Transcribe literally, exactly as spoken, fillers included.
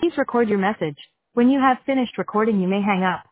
Please record your message. When you have finished recording, you may hang up.